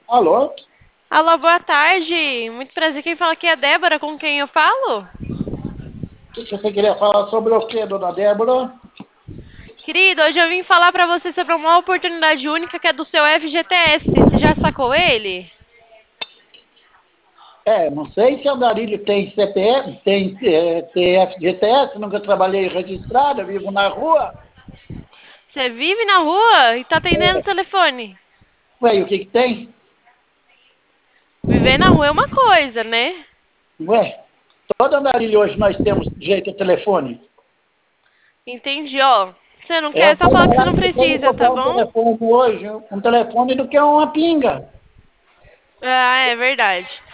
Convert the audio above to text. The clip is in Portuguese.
Alô? Alô, boa tarde. Muito prazer. Quem fala aqui é a Débora, com quem eu falo? O que você queria falar sobre o quê, dona Débora? Querido, hoje eu vim falar pra você sobre uma oportunidade única que é do seu FGTS. Você já sacou ele? Não sei se a Andarilho tem CPF, tem FGTS, nunca trabalhei registrado, vivo na rua. Você vive na rua e tá atendendo o telefone. Ué, e o que tem? Viver na rua é uma coisa, né? Ué, toda Andarilho hoje nós temos direito a telefone. Entendi, ó. Você não É quer, mais só fala que você não barato você precisa, tá comprar um bom? telefone hoje, um telefone do que uma pinga. Ah, é verdade.